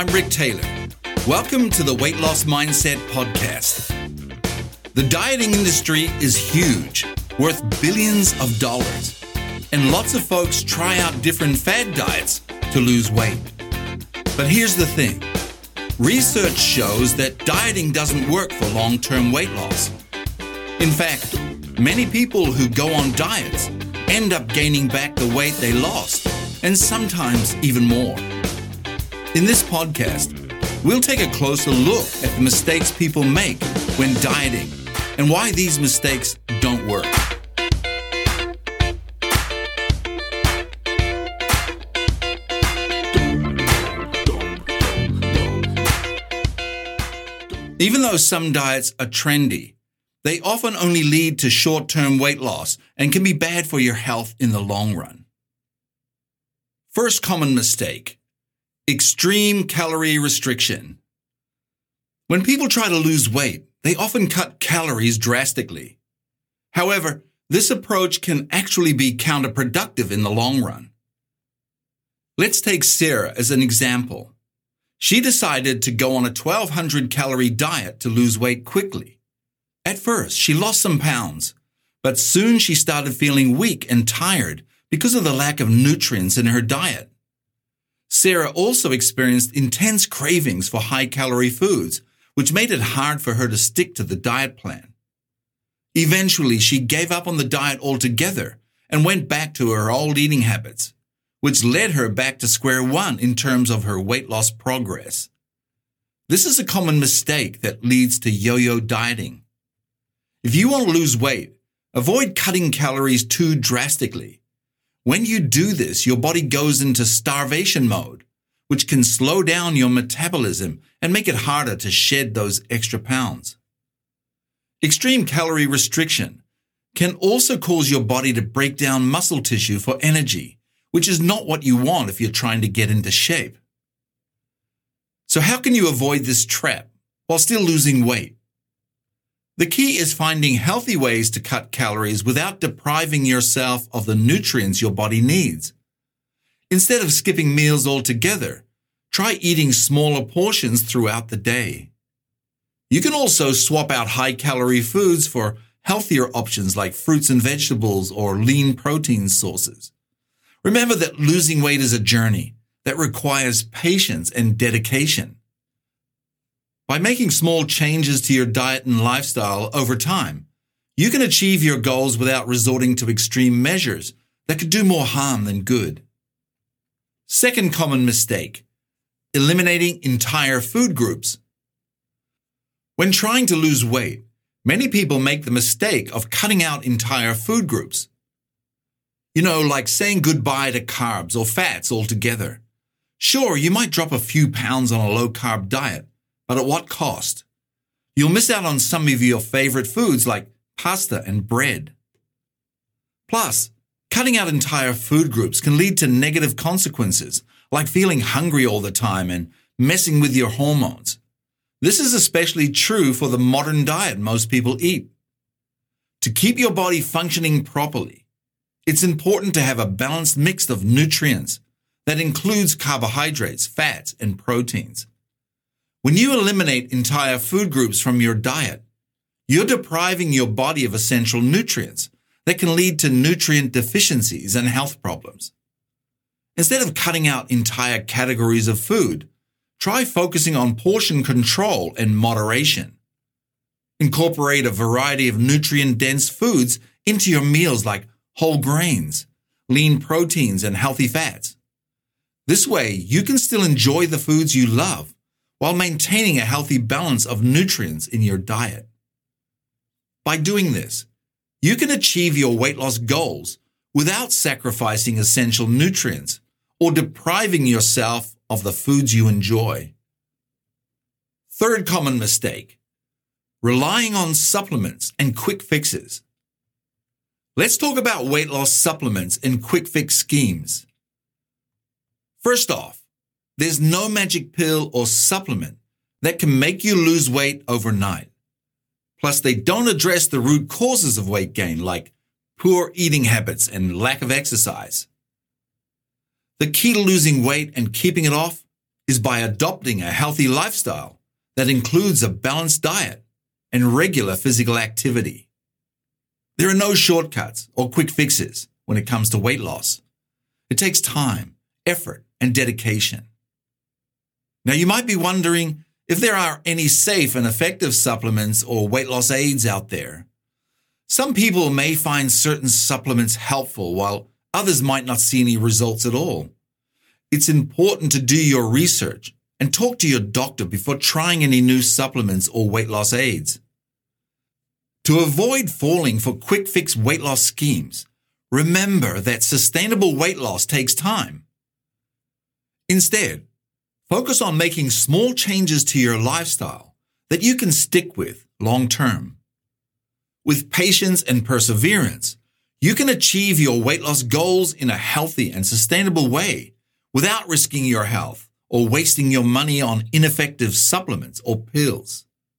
I'm Rick Taylor. Welcome to the Weight Loss Mindset Podcast. The dieting industry is huge, worth billions of dollars, and lots of folks try out different fad diets to lose weight. But here's the thing. Research shows that dieting doesn't work for long-term weight loss. In fact, many people who go on diets end up gaining back the weight they lost, and sometimes even more. In this podcast, we'll take a closer look at the mistakes people make when dieting and why these mistakes don't work. Even though some diets are trendy, they often only lead to short-term weight loss and can be bad for your health in the long run. First common mistake: extreme calorie restriction. When people try to lose weight, they often cut calories drastically. However, this approach can actually be counterproductive in the long run. Let's take Sarah as an example. She decided to go on a 1,200 calorie diet to lose weight quickly. At first, she lost some pounds, but soon she started feeling weak and tired because of the lack of nutrients in her diet. Sarah also experienced intense cravings for high-calorie foods, which made it hard for her to stick to the diet plan. Eventually, she gave up on the diet altogether and went back to her old eating habits, which led her back to square one in terms of her weight loss progress. This is a common mistake that leads to yo-yo dieting. If you want to lose weight, avoid cutting calories too drastically. When you do this, your body goes into starvation mode, which can slow down your metabolism and make it harder to shed those extra pounds. Extreme calorie restriction can also cause your body to break down muscle tissue for energy, which is not what you want if you're trying to get into shape. So how can you avoid this trap while still losing weight? The key is finding healthy ways to cut calories without depriving yourself of the nutrients your body needs. Instead of skipping meals altogether, try eating smaller portions throughout the day. You can also swap out high-calorie foods for healthier options like fruits and vegetables or lean protein sources. Remember that losing weight is a journey that requires patience and dedication. By making small changes to your diet and lifestyle over time, you can achieve your goals without resorting to extreme measures that could do more harm than good. Second common mistake: eliminating entire food groups. When trying to lose weight, many people make the mistake of cutting out entire food groups. Like saying goodbye to carbs or fats altogether. Sure, you might drop a few pounds on a low-carb diet, but at what cost? You'll miss out on some of your favorite foods like pasta and bread. Plus, cutting out entire food groups can lead to negative consequences, like feeling hungry all the time and messing with your hormones. This is especially true for the modern diet most people eat. To keep your body functioning properly, it's important to have a balanced mix of nutrients that includes carbohydrates, fats, and proteins. When you eliminate entire food groups from your diet, you're depriving your body of essential nutrients that can lead to nutrient deficiencies and health problems. Instead of cutting out entire categories of food, try focusing on portion control and moderation. Incorporate a variety of nutrient-dense foods into your meals like whole grains, lean proteins, and healthy fats. This way, you can still enjoy the foods you love while maintaining a healthy balance of nutrients in your diet. By doing this, you can achieve your weight loss goals without sacrificing essential nutrients or depriving yourself of the foods you enjoy. Third common mistake: relying on supplements and quick fixes. Let's talk about weight loss supplements and quick fix schemes. First off, there's no magic pill or supplement that can make you lose weight overnight. Plus, they don't address the root causes of weight gain, like poor eating habits and lack of exercise. The key to losing weight and keeping it off is by adopting a healthy lifestyle that includes a balanced diet and regular physical activity. There are no shortcuts or quick fixes when it comes to weight loss. It takes time, effort, and dedication. Now, you might be wondering if there are any safe and effective supplements or weight loss aids out there. Some people may find certain supplements helpful, while others might not see any results at all. It's important to do your research and talk to your doctor before trying any new supplements or weight loss aids. To avoid falling for quick fix weight loss schemes, remember that sustainable weight loss takes time. Instead, focus on making small changes to your lifestyle that you can stick with long term. With patience and perseverance, you can achieve your weight loss goals in a healthy and sustainable way without risking your health or wasting your money on ineffective supplements or pills.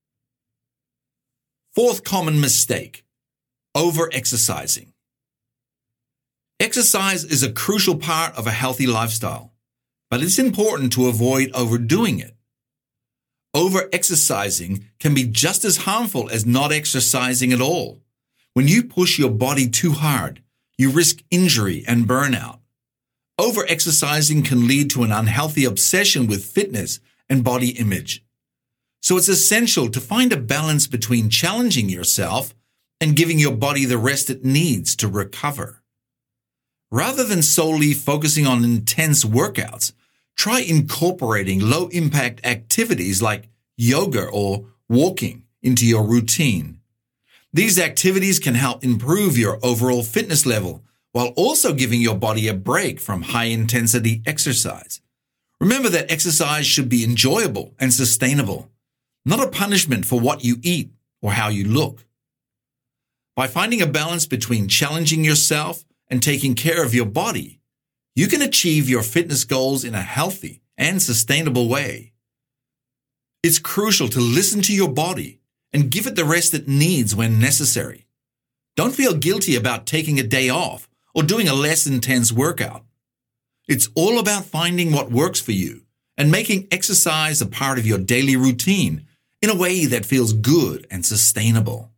Fourth common mistake, over-exercising. Exercise is a crucial part of a healthy lifestyle, but it's important to avoid overdoing it. Over-exercising can be just as harmful as not exercising at all. When you push your body too hard, you risk injury and burnout. Over-exercising can lead to an unhealthy obsession with fitness and body image. So it's essential to find a balance between challenging yourself and giving your body the rest it needs to recover. Rather than solely focusing on intense workouts, try incorporating low-impact activities like yoga or walking into your routine. These activities can help improve your overall fitness level while also giving your body a break from high-intensity exercise. Remember that exercise should be enjoyable and sustainable, not a punishment for what you eat or how you look. By finding a balance between challenging yourself and taking care of your body, you can achieve your fitness goals in a healthy and sustainable way. It's crucial to listen to your body and give it the rest it needs when necessary. Don't feel guilty about taking a day off or doing a less intense workout. It's all about finding what works for you and making exercise a part of your daily routine in a way that feels good and sustainable.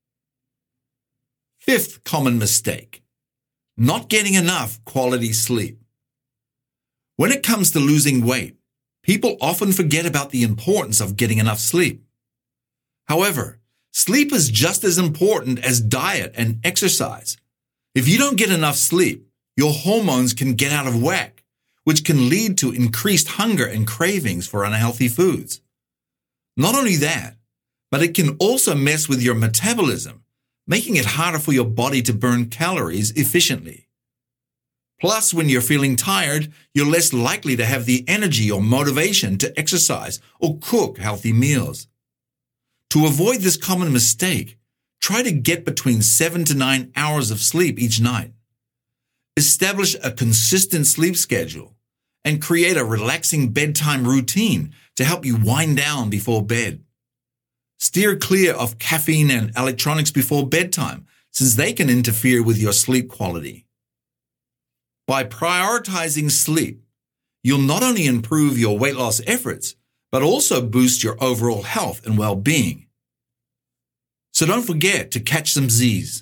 Fifth common mistake, not getting enough quality sleep. When it comes to losing weight, people often forget about the importance of getting enough sleep. However, sleep is just as important as diet and exercise. If you don't get enough sleep, your hormones can get out of whack, which can lead to increased hunger and cravings for unhealthy foods. Not only that, but it can also mess with your metabolism, making it harder for your body to burn calories efficiently. Plus, when you're feeling tired, you're less likely to have the energy or motivation to exercise or cook healthy meals. To avoid this common mistake, try to get between 7 to 9 hours of sleep each night. Establish a consistent sleep schedule and create a relaxing bedtime routine to help you wind down before bed. Steer clear of caffeine and electronics before bedtime, since they can interfere with your sleep quality. By prioritizing sleep, you'll not only improve your weight loss efforts, but also boost your overall health and well-being. So don't forget to catch some Z's.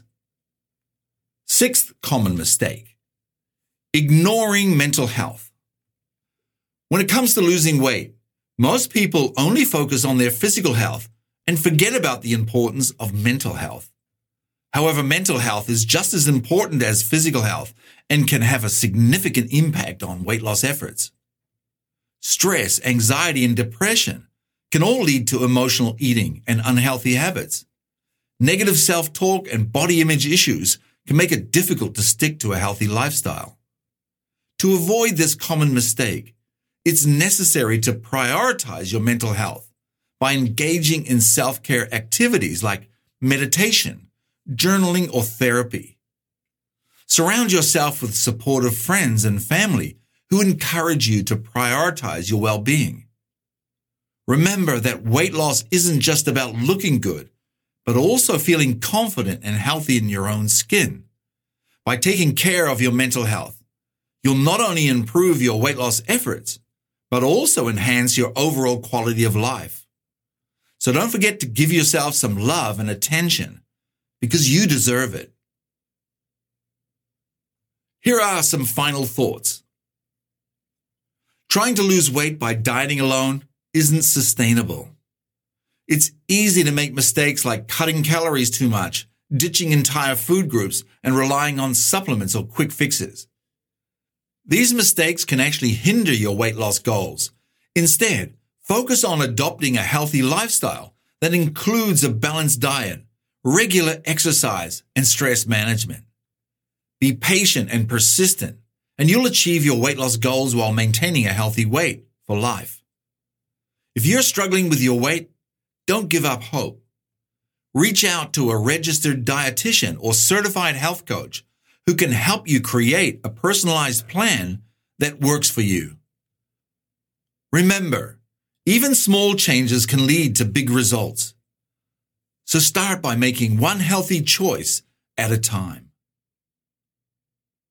Sixth common mistake, ignoring mental health. When it comes to losing weight, most people only focus on their physical health and forget about the importance of mental health. However, mental health is just as important as physical health and can have a significant impact on weight loss efforts. Stress, anxiety, and depression can all lead to emotional eating and unhealthy habits. Negative self-talk and body image issues can make it difficult to stick to a healthy lifestyle. To avoid this common mistake, it's necessary to prioritize your mental health by engaging in self-care activities like meditation, journaling, or therapy. Surround yourself with supportive friends and family who encourage you to prioritize your well-being. Remember that weight loss isn't just about looking good, but also feeling confident and healthy in your own skin. By taking care of your mental health, you'll not only improve your weight loss efforts, but also enhance your overall quality of life. So don't forget to give yourself some love and attention because you deserve it. Here are some final thoughts. Trying to lose weight by dieting alone isn't sustainable. It's easy to make mistakes like cutting calories too much, ditching entire food groups, and relying on supplements or quick fixes. These mistakes can actually hinder your weight loss goals. Instead, focus on adopting a healthy lifestyle that includes a balanced diet, regular exercise, and stress management. Be patient and persistent, and you'll achieve your weight loss goals while maintaining a healthy weight for life. If you're struggling with your weight, don't give up hope. Reach out to a registered dietitian or certified health coach who can help you create a personalized plan that works for you. Remember, even small changes can lead to big results. So start by making one healthy choice at a time.